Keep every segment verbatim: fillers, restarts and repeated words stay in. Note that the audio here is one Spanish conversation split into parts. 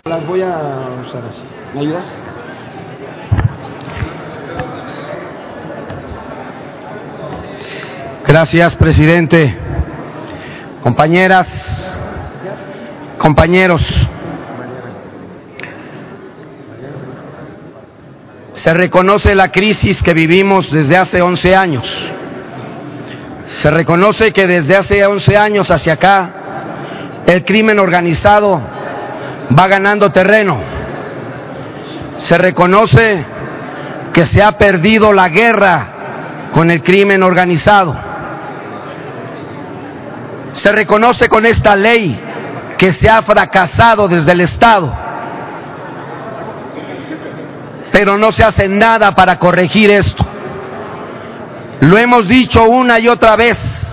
Las voy a usar así. ¿Me ayudas? Gracias, presidente. Compañeras, compañeros, se reconoce la crisis que vivimos desde hace once años. Se reconoce que desde hace once años hacia acá el crimen organizado va ganando terreno. Se reconoce que se ha perdido la guerra con el crimen organizado. Se reconoce con esta ley que se ha fracasado desde el Estado, pero no se hace nada para corregir esto. Lo hemos dicho una y otra vez,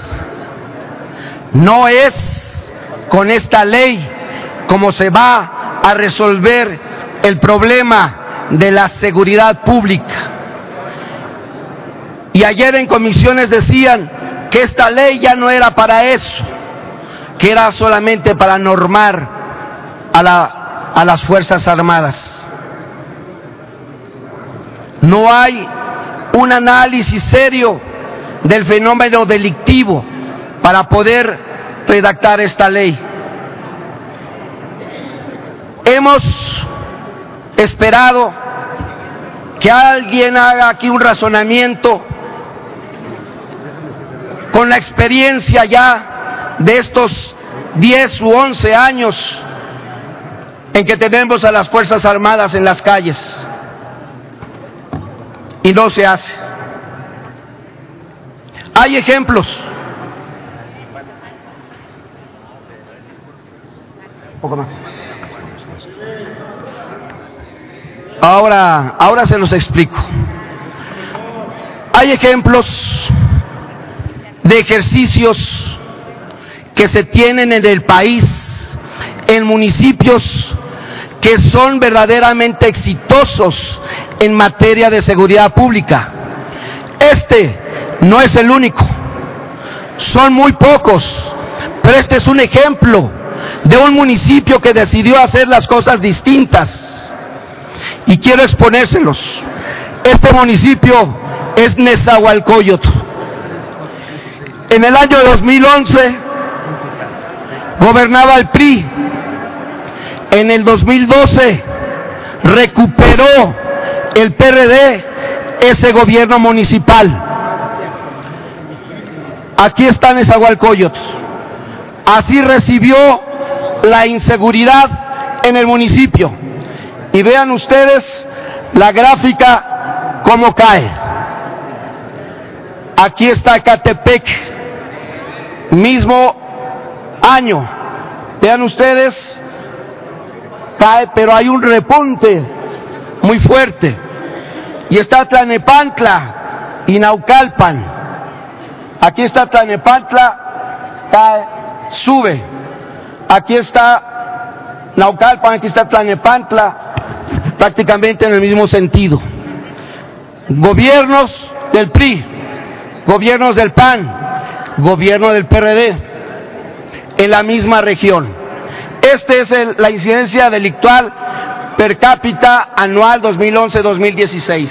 no es con esta ley como se va a resolver el problema de la seguridad pública. Y ayer en comisiones decían que esta ley ya no era para eso, que era solamente para normar a, la, a las Fuerzas Armadas. No hay un análisis serio del fenómeno delictivo para poder redactar esta ley. Hemos esperado que alguien haga aquí un razonamiento con la experiencia ya de estos diez u once años en que tenemos a las Fuerzas Armadas en las calles. Y no se hace. Hay ejemplos. Un poco más. Ahora, ahora se los explico. Hay ejemplos de ejercicios que se tienen en el país, en municipios que son verdaderamente exitosos en materia de seguridad pública. Este no es el único, son muy pocos, pero este es un ejemplo de un municipio que decidió hacer las cosas distintas y quiero exponérselos. Este municipio es Nezahualcóyotl. En el año dos mil once gobernaba el P R I. En el dos mil doce recuperó el P R D ese gobierno municipal. Aquí está Nezahualcóyotl. Así recibió la inseguridad en el municipio. Y vean ustedes la gráfica cómo cae. Aquí está Ecatepec, mismo año. Vean ustedes, cae, pero hay un repunte muy fuerte. Y está Tlanepantla y Naucalpan. Aquí está Tlanepantla, cae, sube. Aquí está Naucalpan, aquí está Tlanepantla, prácticamente en el mismo sentido. Gobiernos del P R I, gobiernos del P A N, gobierno del P R D, en la misma región. Esta es el, la incidencia delictual per cápita anual dos mil once a dos mil dieciséis.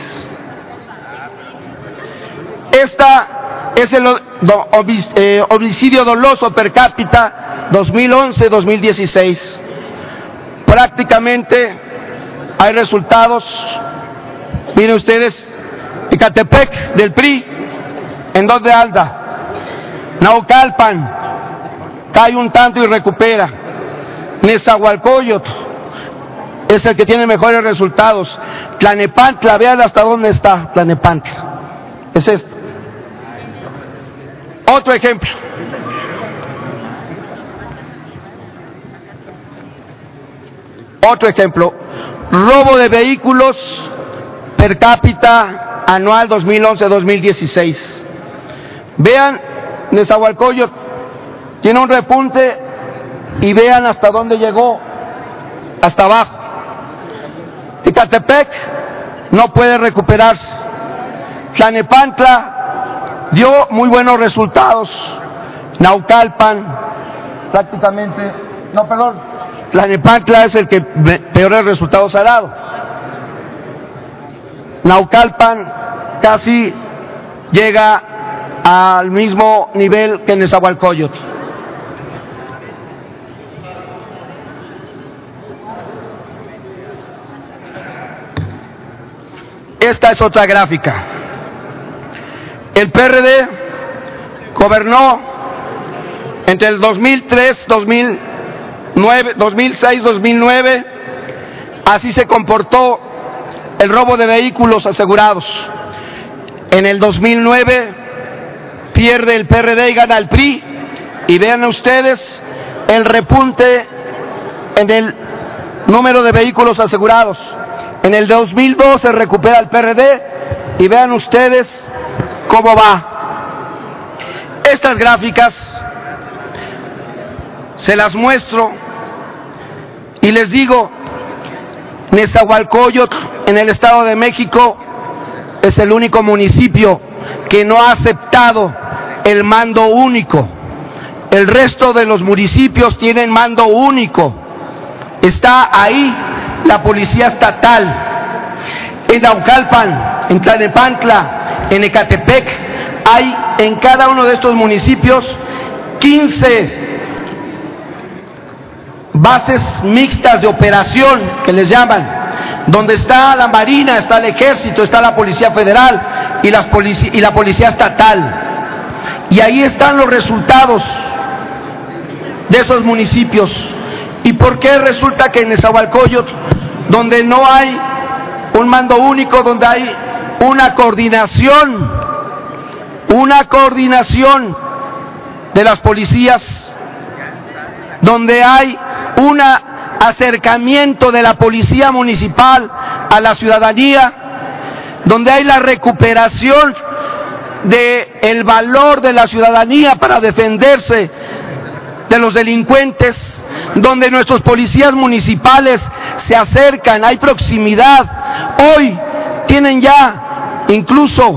Esta es el do, eh, homicidio doloso per cápita dos mil once a dos mil dieciséis. Prácticamente hay resultados. Miren ustedes, Ecatepec del P R I, ¿en dónde anda? Naucalpan, cae un tanto y recupera. Nezahualcóyotl es el que tiene mejores resultados. Tlanepantla, vean hasta dónde está Tlanepantla. Es esto. Otro ejemplo. Otro ejemplo. Robo de vehículos per cápita anual dos mil once a dos mil dieciséis. Vean, Nezahualcóyotl tiene un repunte y vean hasta dónde llegó, hasta abajo. Ecatepec no puede recuperarse. Tlanepantla dio muy buenos resultados. Naucalpan prácticamente, no, perdón, Tlalnepantla es el que peores resultados ha dado. Naucalpan casi llega al mismo nivel que Nezahualcóyotl. Esta es otra gráfica. El P R D gobernó entre el dos mil tres, dos mil nueve, dos mil seis, dos mil nueve. Así se comportó el robo de vehículos asegurados. En el dos mil nueve pierde el P R D y gana el P R I. Y vean ustedes el repunte en el número de vehículos asegurados. En el dos mil doce recupera el P R D y vean ustedes cómo va. Estas gráficas se las muestro y les digo, Nezahualcóyotl en el Estado de México es el único municipio que no ha aceptado el mando único. El resto de los municipios tienen mando único. Está ahí la policía estatal. En Naucalpan, en Tlalnepantla, en Ecatepec, hay en cada uno de estos municipios quince bases mixtas de operación, que les llaman, donde está la Marina, está el Ejército, está la Policía Federal y, las polici- y la Policía Estatal. Y ahí están los resultados de esos municipios. ¿Y por qué resulta que en Nezahualcóyotl, donde no hay un mando único, donde hay una coordinación, una coordinación de las policías, donde hay un acercamiento de la policía municipal a la ciudadanía, donde hay la recuperación del valor de la ciudadanía para defenderse de los delincuentes, donde nuestros policías municipales se acercan, hay proximidad? Hoy tienen ya incluso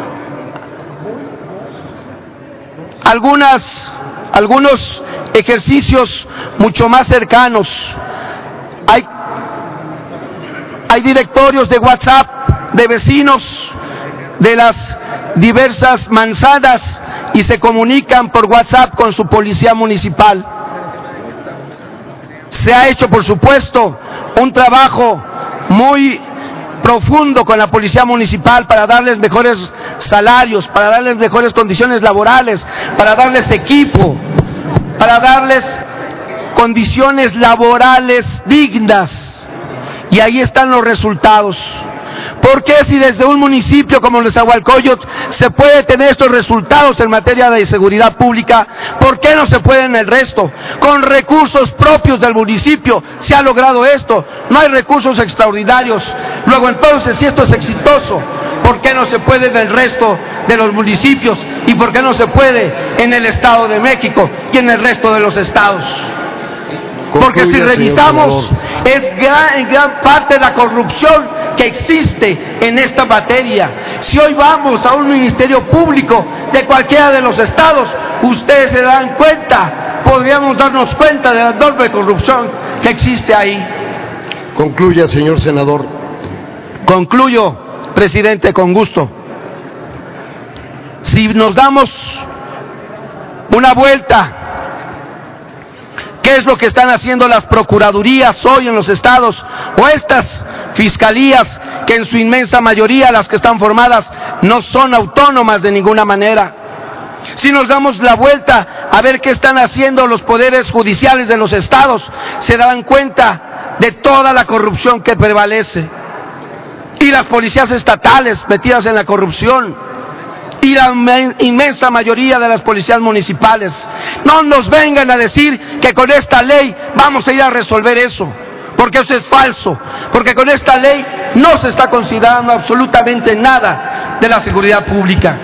algunas, algunos ejercicios mucho más cercanos. Hay, hay directorios de WhatsApp de vecinos de las diversas manzanas y se comunican por WhatsApp con su policía municipal. Se ha hecho, por supuesto, un trabajo muy profundo con la policía municipal para darles mejores salarios, para darles mejores condiciones laborales, para darles equipo, para darles condiciones laborales dignas. Y ahí están los resultados. ¿Por qué si desde un municipio como Nezahualcóyotl se puede tener estos resultados en materia de seguridad pública, por qué no se puede en el resto? Con recursos propios del municipio se ha logrado esto, no hay recursos extraordinarios. Luego entonces, si esto es exitoso, ¿por qué no se puede en el resto de los municipios? ¿Y por qué no se puede en el Estado de México y en el resto de los estados? Porque si revisamos, es gran, en gran parte la corrupción que existe en esta materia. Si hoy vamos a un ministerio público de cualquiera de los estados, ustedes se dan cuenta, podríamos darnos cuenta de la enorme corrupción que existe ahí. Concluya, señor senador. Concluyo, presidente, con gusto. Si nos damos una vuelta, ¿qué es lo que están haciendo las procuradurías hoy en los estados? O estas fiscalías, que en su inmensa mayoría, las que están formadas, no son autónomas de ninguna manera. Si nos damos la vuelta a ver qué están haciendo los poderes judiciales de los estados, se darán cuenta de toda la corrupción que prevalece. Y las policías estatales metidas en la corrupción. Y la inmensa mayoría de las policías municipales. No nos vengan a decir que con esta ley vamos a ir a resolver eso, porque eso es falso, porque con esta ley no se está considerando absolutamente nada de la seguridad pública.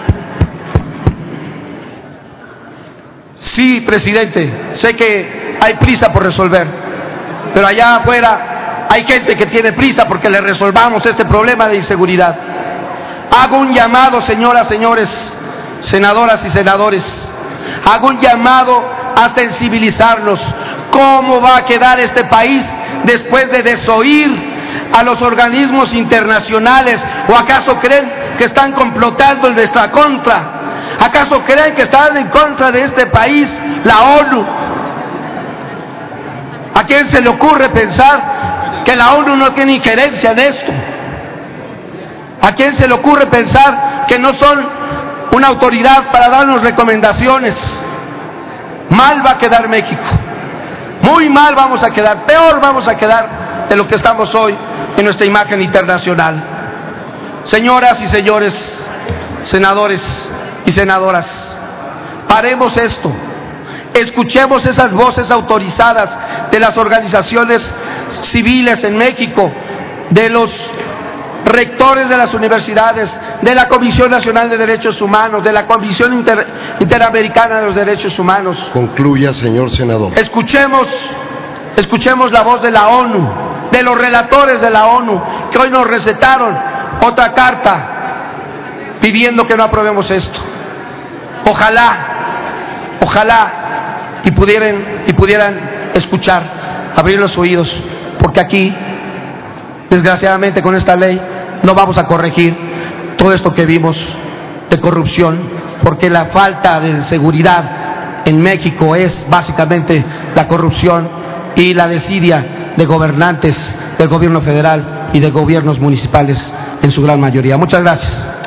Sí, presidente, sé que hay prisa por resolver, pero allá afuera hay gente que tiene prisa porque le resolvamos este problema de inseguridad. Hago un llamado, señoras, señores, senadoras y senadores, hago un llamado a sensibilizarnos. ¿Cómo va a quedar este país después de desoír a los organismos internacionales? ¿O acaso creen que están complotando en nuestra contra? ¿Acaso creen que están en contra de este país la ONU? ¿A quién se le ocurre pensar que la ONU no tiene injerencia en esto? ¿A quién se le ocurre pensar que no son una autoridad para darnos recomendaciones? Mal va a quedar México, muy mal vamos a quedar, peor vamos a quedar de lo que estamos hoy en nuestra imagen internacional. Señoras y señores senadores y senadoras, paremos esto, escuchemos esas voces autorizadas de las organizaciones civiles en México, de los rectores de las universidades, de la Comisión Nacional de Derechos Humanos, de la Comisión Inter, Interamericana de los Derechos Humanos. Concluya, señor senador. Escuchemos, escuchemos la voz de la ONU, de los relatores de la ONU, que hoy nos recetaron otra carta pidiendo que no aprobemos esto. Ojalá, ojalá y pudieran, y pudieran escuchar, abrir los oídos, porque aquí, desgraciadamente, con esta ley no vamos a corregir todo esto que vimos de corrupción, porque la falta de seguridad en México es básicamente la corrupción y la desidia de gobernantes del gobierno federal y de gobiernos municipales en su gran mayoría. Muchas gracias.